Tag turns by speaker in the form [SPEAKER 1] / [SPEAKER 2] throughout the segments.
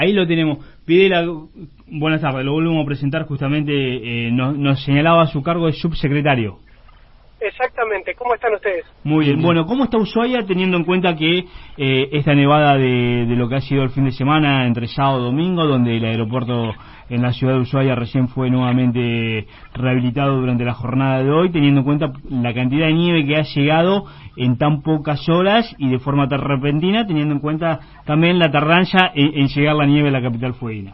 [SPEAKER 1] Ahí lo tenemos. Videla, buenas tardes, lo volvemos a presentar justamente, nos señalaba su cargo de subsecretario.
[SPEAKER 2] Exactamente, ¿cómo están ustedes?
[SPEAKER 1] Muy bien, bueno, ¿cómo está Ushuaia teniendo en cuenta que esta nevada de lo que ha sido el fin de semana entre sábado y domingo, donde el aeropuerto en la ciudad de Ushuaia recién fue nuevamente rehabilitado durante la jornada de hoy, teniendo en cuenta la cantidad de nieve que ha llegado en tan pocas horas y de forma tan repentina, teniendo en cuenta también la tardanza en llegar la nieve a la capital fueguina?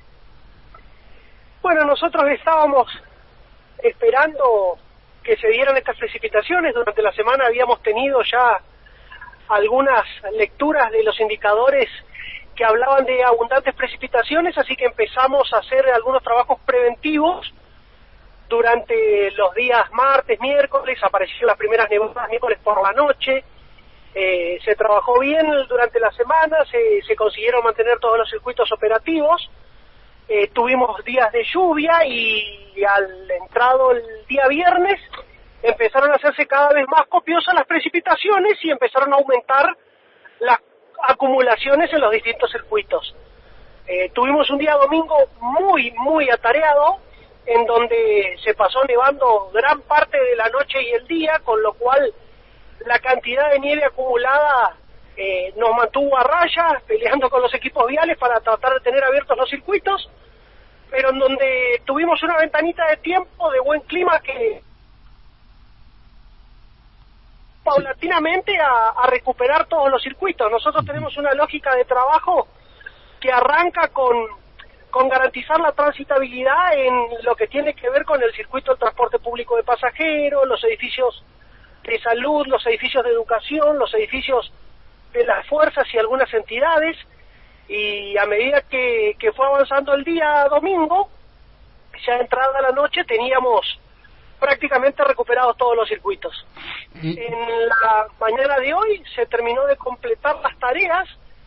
[SPEAKER 2] Bueno, nosotros estábamos esperando que se dieran estas precipitaciones. Durante la semana habíamos tenido ya algunas lecturas de los indicadores que hablaban de abundantes precipitaciones, así que empezamos a hacer algunos trabajos preventivos. Durante los días martes, miércoles, aparecieron las primeras nevadas miércoles por la noche, se trabajó bien durante la semana, se consiguieron mantener todos los circuitos operativos, tuvimos días de lluvia y al entrado el día viernes empezaron a hacerse cada vez más copiosas las precipitaciones y empezaron a aumentar las acumulaciones en los distintos circuitos. Tuvimos un día domingo muy atareado, en donde se pasó nevando gran parte de la noche y el día, con lo cual la cantidad de nieve acumulada nos mantuvo a raya, peleando con los equipos viales para tratar de tener abiertos los circuitos, pero en donde tuvimos una ventanita de tiempo de buen clima que paulatinamente a recuperar todos los circuitos. Nosotros tenemos una lógica de trabajo que arranca con garantizar la transitabilidad en lo que tiene que ver con el circuito del transporte público de pasajeros, los edificios de salud, los edificios de educación, los edificios de las fuerzas y algunas entidades, y a medida que fue avanzando el día domingo, ya entrada la noche, teníamos prácticamente recuperados todos los circuitos. En la mañana de hoy se terminó de completar las tareas,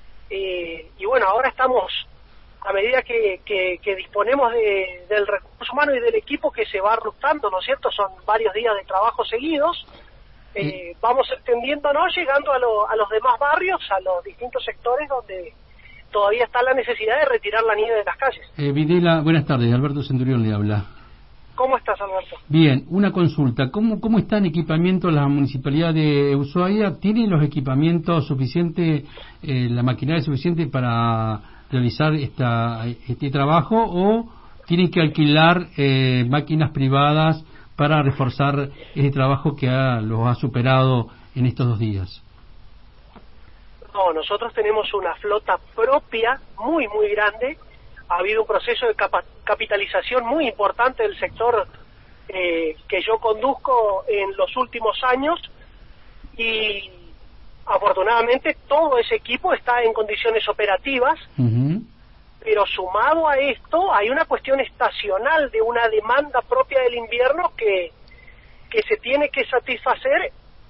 [SPEAKER 2] y bueno, ahora estamos, a medida que disponemos del recurso humano y del equipo que se va rotando, ¿no es cierto? Son varios días de trabajo seguidos, vamos extendiéndonos, llegando a los demás barrios, a los distintos sectores donde todavía está la necesidad de retirar la nieve de las calles.
[SPEAKER 3] Videla, buenas tardes, Alberto Centurión le habla.
[SPEAKER 2] ¿Cómo estás, Alberto?
[SPEAKER 3] Bien, una consulta. ¿Cómo está en equipamiento la municipalidad de Ushuaia? ¿Tiene los equipamientos suficientes, la maquinaria suficiente para realizar este trabajo, o tienen que alquilar máquinas privadas para reforzar ese trabajo que los ha superado en estos 2 días?
[SPEAKER 2] No, nosotros tenemos una flota propia muy grande. Ha habido un proceso de capitalización muy importante del sector que yo conduzco en los últimos años, y afortunadamente todo ese equipo está en condiciones operativas. Pero sumado a esto hay una cuestión estacional de una demanda propia del invierno que se tiene que satisfacer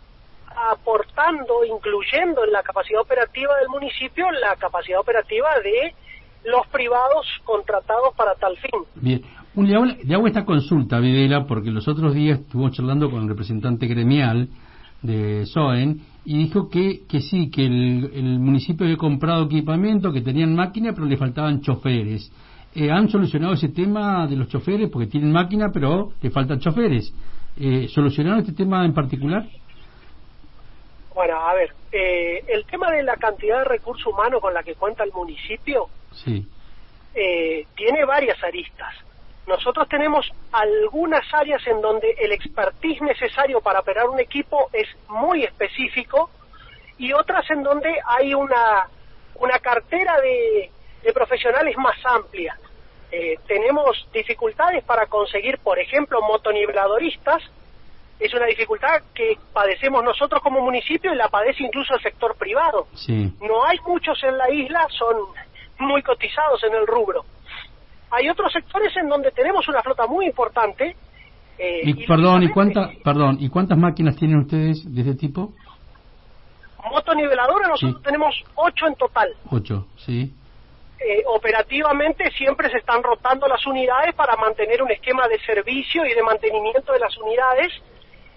[SPEAKER 2] aportando, incluyendo en la capacidad operativa del municipio la capacidad operativa de los privados contratados para tal fin.
[SPEAKER 3] Bien, le hago esta consulta, Videla, porque los otros días estuvimos charlando con el representante gremial de SOEN y dijo que sí, que el municipio había comprado equipamiento, que tenían máquina, pero le faltaban choferes. ¿Han solucionado ese tema de los choferes? Porque tienen máquina, pero le faltan choferes. ¿Solucionaron este tema en particular?
[SPEAKER 2] Bueno, a ver, el tema de la cantidad de recursos humanos con la que cuenta el municipio
[SPEAKER 3] sí.
[SPEAKER 2] Tiene varias aristas. Nosotros tenemos algunas áreas en donde el expertise necesario para operar un equipo es muy específico, y otras en donde hay una cartera de profesionales más amplia. Tenemos dificultades para conseguir, por ejemplo, motoniveladoristas. Es una dificultad que padecemos nosotros como municipio y la padece incluso el sector privado.
[SPEAKER 3] Sí.
[SPEAKER 2] No hay muchos en la isla, son muy cotizados en el rubro. Hay otros sectores en donde tenemos una flota muy importante.
[SPEAKER 3] ¿Y cuántas máquinas tienen ustedes de este tipo?
[SPEAKER 2] Motoniveladoras nosotros tenemos 8 en total.
[SPEAKER 3] 8, sí.
[SPEAKER 2] Operativamente siempre se están rotando las unidades para mantener un esquema de servicio y de mantenimiento de las unidades.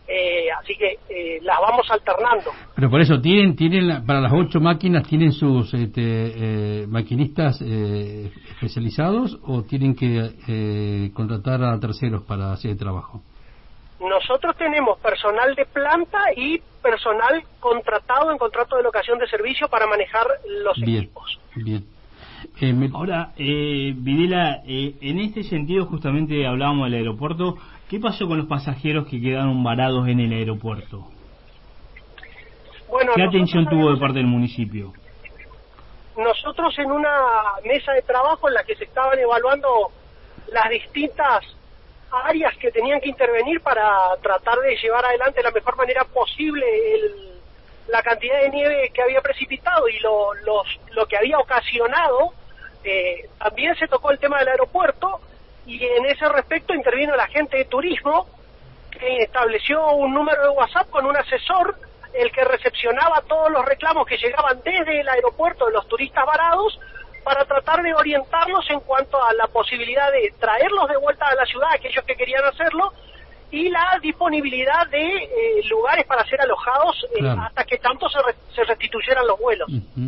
[SPEAKER 2] así que las vamos alternando.
[SPEAKER 3] Pero por eso, para las 8 máquinas, ¿tienen sus maquinistas especializados o tienen que contratar a terceros para hacer el trabajo?
[SPEAKER 2] Nosotros tenemos personal de planta y personal contratado en contrato de locación de servicio para manejar los equipos.
[SPEAKER 3] Bien.
[SPEAKER 1] Ahora, Videla, en este sentido justamente hablábamos del aeropuerto. ¿Qué pasó con los pasajeros que quedaron varados en el aeropuerto?
[SPEAKER 2] Bueno,
[SPEAKER 1] ¿qué atención tuvo de parte del municipio?
[SPEAKER 2] Nosotros en una mesa de trabajo en la que se estaban evaluando las distintas áreas que tenían que intervenir para tratar de llevar adelante de la mejor manera posible la cantidad de nieve que había precipitado y lo que había ocasionado, también se tocó el tema del aeropuerto, y en ese respecto intervino la gente de turismo, que estableció un número de WhatsApp con un asesor, el que recepcionaba todos los reclamos que llegaban desde el aeropuerto de los turistas varados, para tratar de orientarlos en cuanto a la posibilidad de traerlos de vuelta a la ciudad, aquellos que querían hacerlo, y la disponibilidad de lugares para ser alojados hasta que tanto se restituyeran los vuelos.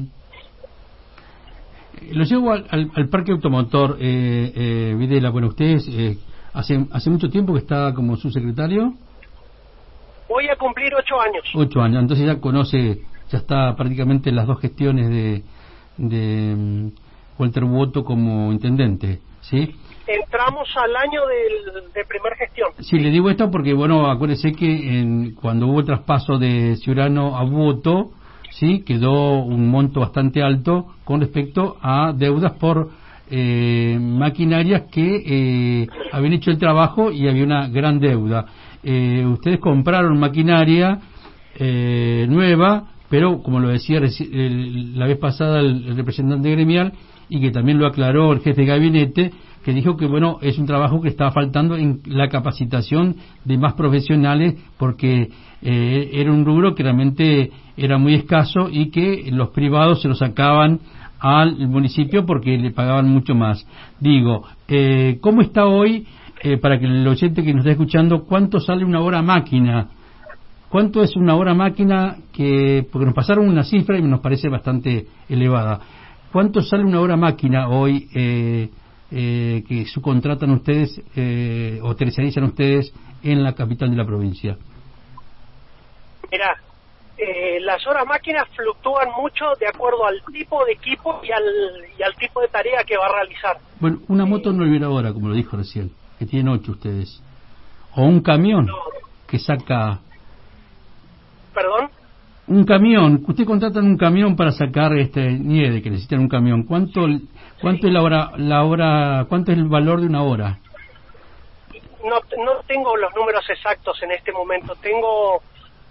[SPEAKER 3] Lo llevo al parque automotor, Videla. Bueno, ustedes hace mucho tiempo que está como subsecretario.
[SPEAKER 2] Voy a cumplir 8 años.
[SPEAKER 3] 8 años, entonces ya está prácticamente en las 2 gestiones de Walter Boto como intendente, ¿sí?
[SPEAKER 2] Entramos al año de primera gestión.
[SPEAKER 3] Sí, le digo esto porque, bueno, acuérdese que cuando hubo el traspaso de Ciurano a Boto, sí, quedó un monto bastante alto con respecto a deudas por maquinarias que habían hecho el trabajo y había una gran deuda. Ustedes compraron maquinaria nueva, pero como lo decía la vez pasada el representante gremial, y que también lo aclaró el jefe de gabinete, que dijo que bueno, es un trabajo que estaba faltando en la capacitación de más profesionales, porque era un rubro que realmente era muy escaso y que los privados se lo sacaban al municipio porque le pagaban mucho más. Digo, ¿cómo está hoy, para que el oyente que nos está escuchando, cuánto sale una hora máquina? ¿Cuánto es una hora máquina? Porque nos pasaron una cifra y nos parece bastante elevada. ¿Cuánto sale una hora máquina hoy que subcontratan ustedes o tercerizan ustedes en la capital de la provincia?
[SPEAKER 2] Mirá, las horas máquinas fluctúan mucho de acuerdo al tipo de equipo y al tipo de tarea que va a realizar.
[SPEAKER 3] Bueno, una moto no olvida ahora, como lo dijo recién, que tienen 8 ustedes. O un camión que saca...
[SPEAKER 2] ¿Perdón?
[SPEAKER 3] Un camión, usted contratan un camión para sacar nieve, que necesitan un camión. ¿Cuánto es cuánto es el valor de una hora?
[SPEAKER 2] No tengo los números exactos en este momento. Tengo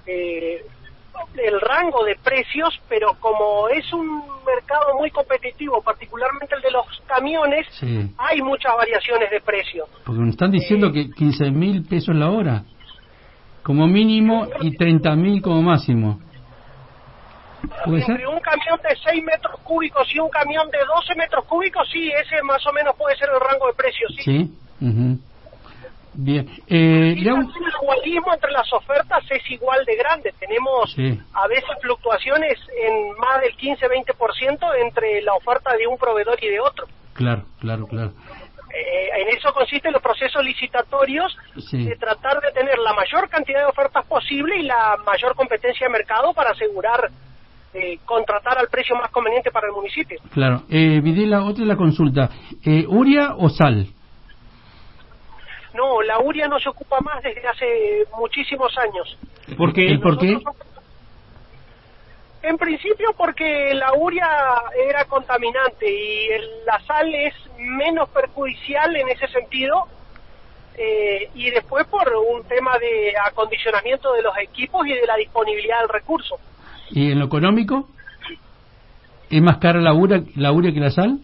[SPEAKER 2] el rango de precios, pero como es un mercado muy competitivo, particularmente el de los camiones, sí, hay muchas variaciones de precio.
[SPEAKER 3] Porque nos están diciendo que 15.000 pesos la hora, como mínimo, y 30.000 como máximo.
[SPEAKER 2] Entre un camión de 6 metros cúbicos y un camión de 12 metros cúbicos, sí, ese más o menos puede ser el rango de precios, sí.
[SPEAKER 3] Sí. Bien.
[SPEAKER 2] El igualismo entre las ofertas es igual de grande. Tenemos a veces fluctuaciones en más del 15-20% entre la oferta de un proveedor y de otro.
[SPEAKER 3] Claro.
[SPEAKER 2] En eso consisten los procesos licitatorios, de tratar de tener la mayor cantidad de ofertas posible y la mayor competencia de mercado para asegurar contratar al precio más conveniente para el municipio.
[SPEAKER 3] Claro. Videla, otra la consulta. ¿Uria o sal?
[SPEAKER 2] No, la uria no se ocupa más desde hace muchísimos años.
[SPEAKER 3] ¿Por qué? ¿Por qué?
[SPEAKER 2] En principio porque la uria era contaminante y la sal es menos perjudicial en ese sentido, y después por un tema de acondicionamiento de los equipos y de la disponibilidad del recurso.
[SPEAKER 3] ¿Y en lo económico? ¿Es más cara la uria que la sal?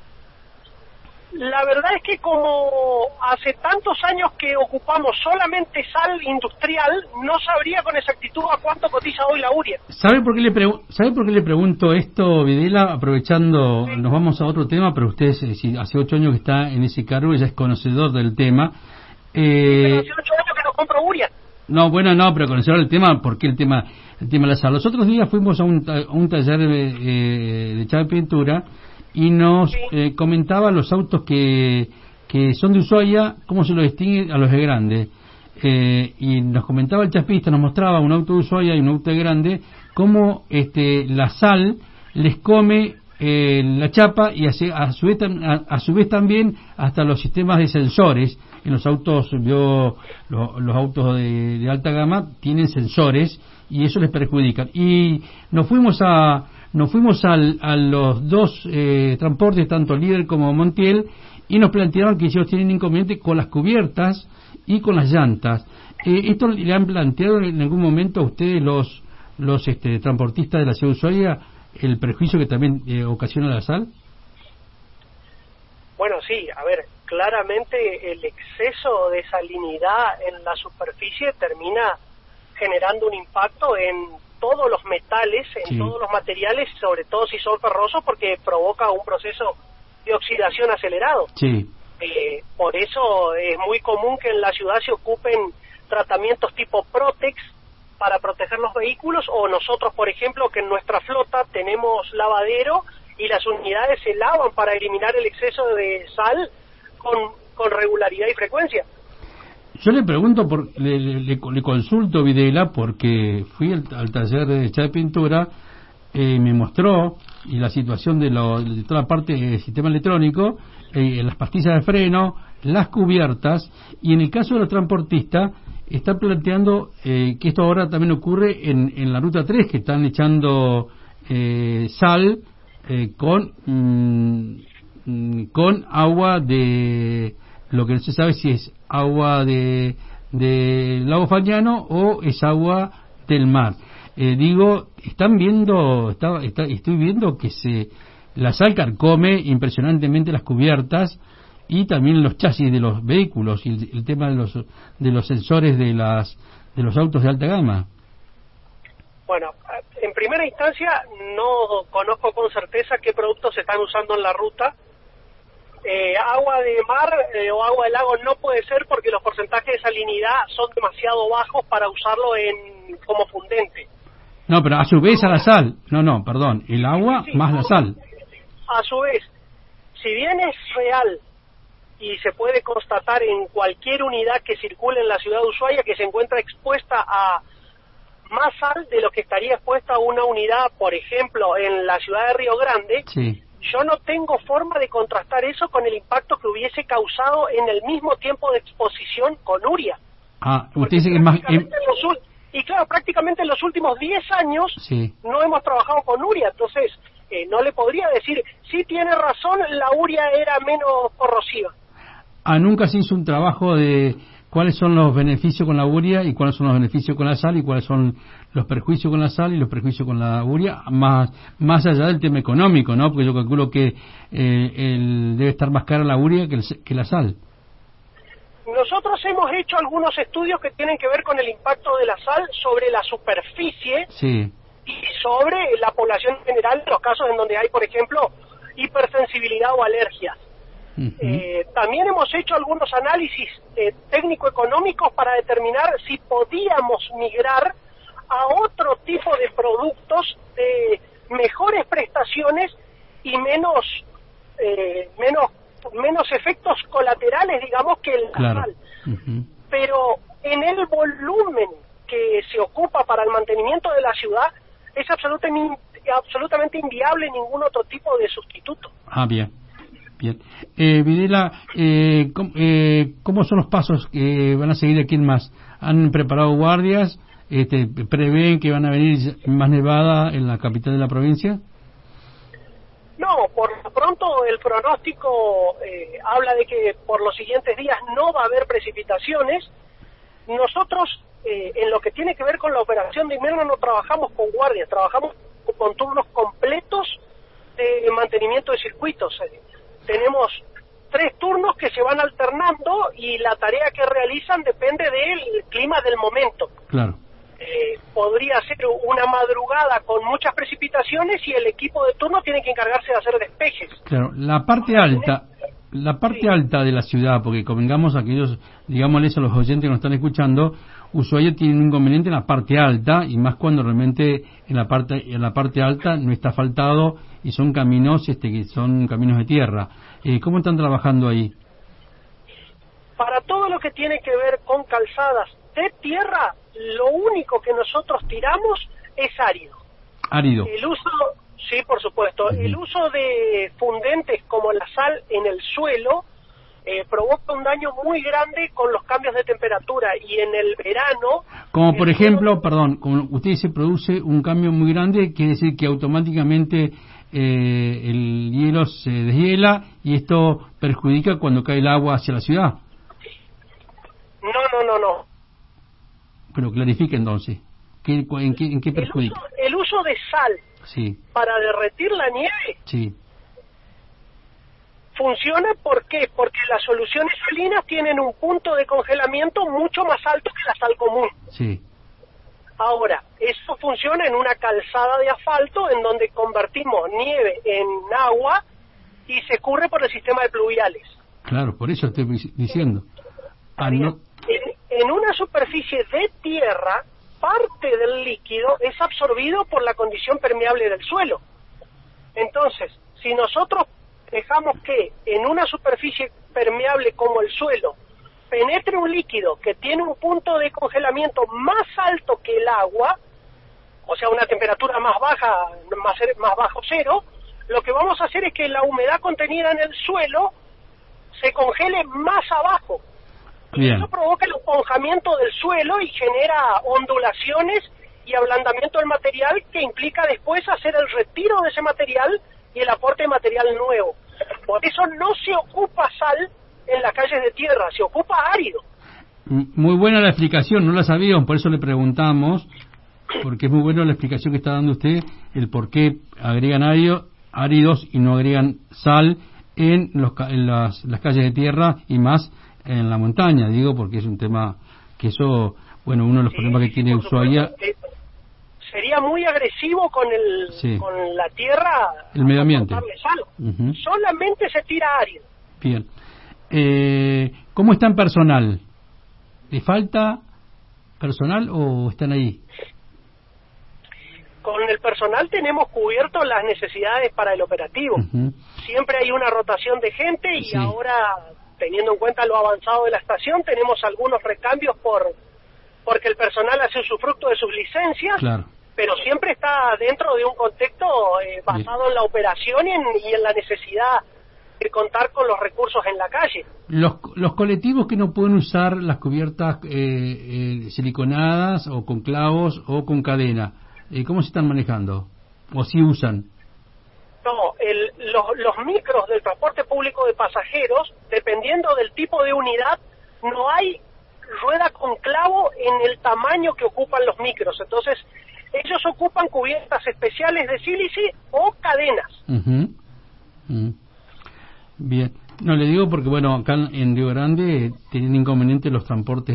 [SPEAKER 2] La verdad es que como hace tantos años que ocupamos solamente sal industrial, no sabría con exactitud a cuánto cotiza hoy la uria.
[SPEAKER 3] ¿Sabe por qué le pregunto esto, Videla? Aprovechando, nos vamos a otro tema, pero usted si hace 8 años que está en ese cargo, ya es conocedor del tema.
[SPEAKER 2] Pero hace 8 años que no compro uria.
[SPEAKER 3] No, bueno, no, pero conocer el tema, ¿por qué el tema de la sal? Los otros días fuimos a un taller de chapa y pintura y nos comentaba los autos que son de Ushuaia, cómo se los distingue a los de Grande. Y nos comentaba el chapista, nos mostraba un auto de Ushuaia y un auto de Grande, cómo la sal les come la chapa y a su vez también hasta los sistemas de sensores. En los autos, los autos de alta gama tienen sensores y eso les perjudica. Y nos fuimos a los dos transportes, tanto Líder como Montiel, y nos plantearon que ellos tienen inconveniente con las cubiertas y con las llantas. ¿Esto le han planteado en algún momento a ustedes los transportistas de la ciudad de Ushuaia el perjuicio que también ocasiona la sal?
[SPEAKER 2] Bueno, sí, a ver, claramente el exceso de salinidad en la superficie termina generando un impacto en todos los metales, en todos los materiales, sobre todo si son ferrosos, porque provoca un proceso de oxidación acelerado.
[SPEAKER 3] Sí.
[SPEAKER 2] Por eso es muy común que en la ciudad se ocupen tratamientos tipo Protex para proteger los vehículos, o nosotros, por ejemplo, que en nuestra flota tenemos lavadero y las unidades se lavan para eliminar el exceso de sal con regularidad y frecuencia.
[SPEAKER 3] Yo le pregunto, le consulto, Videla, porque fui al taller de chapa y pintura, me mostró y la situación de toda la parte del sistema electrónico, las pastillas de freno, las cubiertas, y en el caso de los transportistas está planteando que esto ahora también ocurre en la ruta 3, que están echando sal con agua de lo que no se sabe si es agua de lago Fagnano o es agua del mar. Están viendo, estoy viendo que la sal carcome impresionantemente las cubiertas y también los chasis de los vehículos y el tema de los sensores de los autos de alta gama.
[SPEAKER 2] Bueno, en primera instancia no conozco con certeza qué productos se están usando en la ruta. Agua de mar o agua de lago no puede ser, porque los porcentajes de salinidad son demasiado bajos para usarlo como fundente.
[SPEAKER 3] No, pero a su vez a la sal. No, perdón, el agua
[SPEAKER 2] sí,
[SPEAKER 3] más la sal.
[SPEAKER 2] A su vez, si bien es real y se puede constatar en cualquier unidad que circule en la ciudad de Ushuaia que se encuentra expuesta a más sal de lo que estaría expuesta a una unidad, por ejemplo, en la ciudad de Río Grande,
[SPEAKER 3] sí.
[SPEAKER 2] Yo no tengo forma de contrastar eso con el impacto que hubiese causado en el mismo tiempo de exposición con uria.
[SPEAKER 3] Usted dice que es más...
[SPEAKER 2] Y claro, prácticamente en los últimos 10 años
[SPEAKER 3] sí.
[SPEAKER 2] no hemos trabajado con uria, entonces no le podría decir, sí tiene razón, la uria era menos corrosiva.
[SPEAKER 3] Nunca se hizo un trabajo de cuáles son los beneficios con la uria y cuáles son los beneficios con la sal y cuáles son los perjuicios con la sal y los perjuicios con la uria, más allá del tema económico, ¿no? Porque yo calculo que debe estar más cara la uria que la sal.
[SPEAKER 2] Nosotros hemos hecho algunos estudios que tienen que ver con el impacto de la sal sobre la superficie
[SPEAKER 3] sí.
[SPEAKER 2] y sobre la población en general, en los casos en donde hay, por ejemplo, hipersensibilidad o alergias. También hemos hecho algunos análisis técnico-económicos para determinar si podíamos migrar a otro tipo de productos de mejores prestaciones y menos efectos colaterales, digamos, que el sal. Pero en el volumen que se ocupa para el mantenimiento de la ciudad es absolutamente inviable ningún otro tipo de sustituto.
[SPEAKER 3] Bien. Videla, ¿cómo son los pasos que van a seguir aquí en más? ¿Han preparado guardias? ¿Prevén que van a venir más nevada en la capital de la provincia?
[SPEAKER 2] No, por lo pronto el pronóstico habla de que por los siguientes días no va a haber precipitaciones. Nosotros, en lo que tiene que ver con la operación de invierno, no trabajamos con guardias, trabajamos con turnos completos de mantenimiento de circuitos. Tenemos 3 turnos que se van alternando y la tarea que realizan depende del clima del momento.
[SPEAKER 3] Claro.
[SPEAKER 2] Podría ser una madrugada con muchas precipitaciones y el equipo de turno tiene que encargarse de hacer despejes.
[SPEAKER 3] Claro, la parte alta de la ciudad, porque convengamos aquellos, digámosles a los oyentes que nos están escuchando, Ushuaia tiene un inconveniente en la parte alta, y más cuando realmente en la parte alta no está asfaltado y son caminos que son caminos de tierra. ¿Cómo están trabajando ahí?
[SPEAKER 2] Para todo lo que tiene que ver con calzadas de tierra, lo único que nosotros tiramos es árido.
[SPEAKER 3] Árido.
[SPEAKER 2] El uso, sí, por supuesto, el uso de fundentes como la sal en el suelo provoca un daño muy grande con los cambios de temperatura, y en el verano...
[SPEAKER 3] Como por ejemplo, como usted dice, produce un cambio muy grande, quiere decir que automáticamente el hielo se deshiela y esto perjudica cuando cae el agua hacia la ciudad.
[SPEAKER 2] No.
[SPEAKER 3] Pero clarifique entonces, ¿en qué perjudica?
[SPEAKER 2] El uso de sal para derretir la nieve...
[SPEAKER 3] Sí.
[SPEAKER 2] Funciona, ¿por qué? Porque las soluciones salinas tienen un punto de congelamiento mucho más alto que la sal común.
[SPEAKER 3] Sí.
[SPEAKER 2] Ahora, eso funciona en una calzada de asfalto en donde convertimos nieve en agua y se escurre por el sistema de pluviales.
[SPEAKER 3] Claro, por eso estoy diciendo.
[SPEAKER 2] En una superficie de tierra, parte del líquido es absorbido por la condición permeable del suelo. Entonces, si nosotros dejamos que en una superficie permeable como el suelo penetre un líquido que tiene un punto de congelamiento más alto que el agua, o sea, una temperatura más baja, más bajo cero, lo que vamos a hacer es que la humedad contenida en el suelo se congele más abajo.
[SPEAKER 3] Bien.
[SPEAKER 2] Y eso provoca el esponjamiento del suelo y genera ondulaciones y ablandamiento del material, que implica después hacer el retiro de ese material y el aporte de material nuevo. Por eso no se ocupa sal en las calles de tierra, se ocupa árido.
[SPEAKER 3] Muy buena la explicación, no la sabíamos, por eso le preguntamos, porque es muy buena la explicación que está dando usted, el por qué agregan áridos y no agregan sal en las calles de tierra y más en la montaña, digo, porque es un tema que eso, bueno, uno de los problemas que tiene Ushuaia...
[SPEAKER 2] Sería muy agresivo con la tierra,
[SPEAKER 3] el medio ambiente.
[SPEAKER 2] Sal. Solamente se tira árido.
[SPEAKER 3] Bien. ¿Cómo está en personal? ¿Le falta personal o están ahí?
[SPEAKER 2] Con el personal tenemos cubierto las necesidades para el operativo. Siempre hay una rotación de gente y ahora, teniendo en cuenta lo avanzado de la estación, tenemos algunos recambios porque el personal hace usufructo de sus licencias. Claro. Pero siempre está dentro de un contexto basado en la operación y en la necesidad de contar con los recursos en la calle.
[SPEAKER 3] Los colectivos que no pueden usar las cubiertas siliconadas o con clavos o con cadena, ¿cómo se están manejando? ¿O sí usan?
[SPEAKER 2] No, los micros del transporte público de pasajeros, dependiendo del tipo de unidad, no hay rueda con clavo en el tamaño que ocupan los micros. Entonces, ellos ocupan cubiertas especiales de sílice o cadenas.
[SPEAKER 3] Bien. No, le digo porque, bueno, acá en Río Grande tienen inconveniente los transportes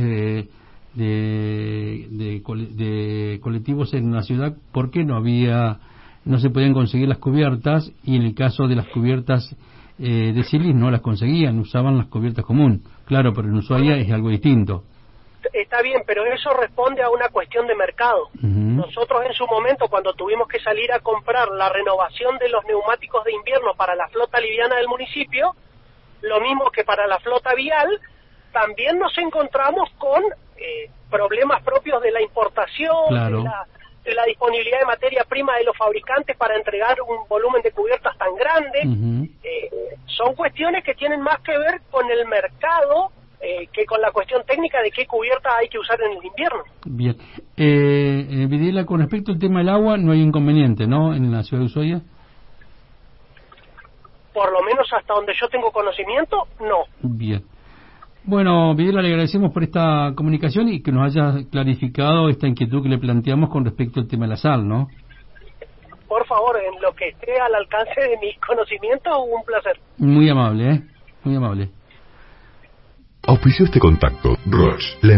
[SPEAKER 3] de colectivos en la ciudad porque no se podían conseguir las cubiertas, y en el caso de las cubiertas de sílice no las conseguían, usaban las cubiertas común. Claro, pero en Ushuaia es algo distinto.
[SPEAKER 2] Está bien, pero eso responde a una cuestión de mercado. Nosotros en su momento, cuando tuvimos que salir a comprar la renovación de los neumáticos de invierno para la flota liviana del municipio, lo mismo que para la flota vial, también nos encontramos con problemas propios de la importación, claro, de la disponibilidad de materia prima de los fabricantes para entregar un volumen de cubiertas tan grande. Son cuestiones que tienen más que ver con el mercado que con la cuestión técnica de qué cubierta hay que usar en el invierno. Bien.
[SPEAKER 3] Videla, con respecto al tema del agua, no hay inconveniente, ¿no?, en la ciudad de Ushuaia.
[SPEAKER 2] Por lo menos hasta donde yo tengo conocimiento, no.
[SPEAKER 3] Bien. Bueno, Videla, le agradecemos por esta comunicación y que nos haya clarificado esta inquietud que le planteamos con respecto al tema de la sal, ¿no?
[SPEAKER 2] Por favor, en lo que esté al alcance de mis conocimientos, un placer.
[SPEAKER 3] Muy amable, Muy amable.
[SPEAKER 4] Auspició este contacto. Roche,